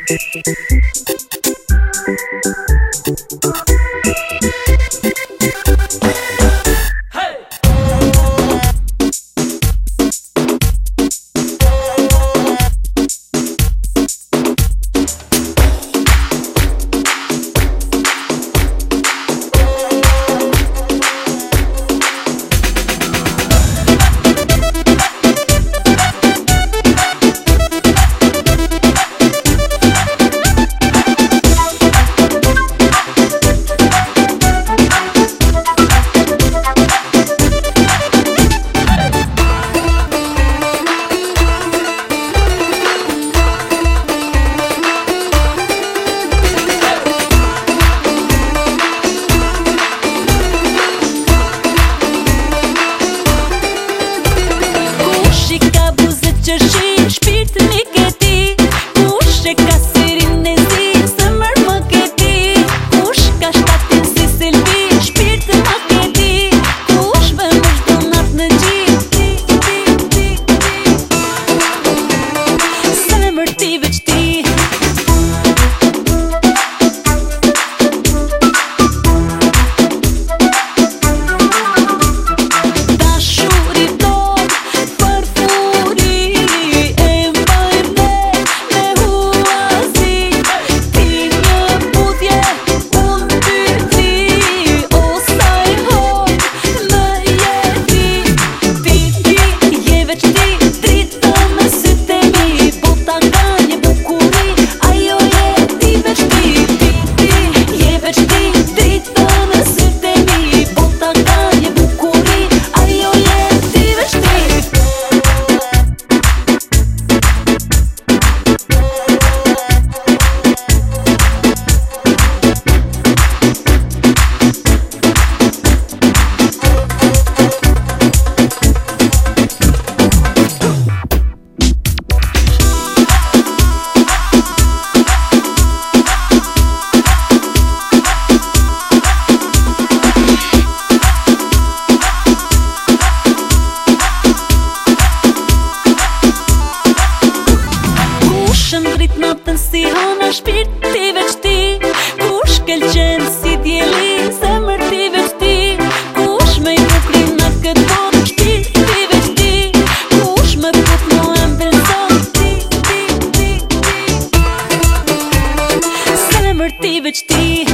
Natën si hana shpirt ti veç ti, kush kel qenë si djeli, zemër ti veç ti, kush me i bukrin në këtë botë, shpirt ti veç ti, kush me put mu e mbelson, ti, zemër ti veç ti.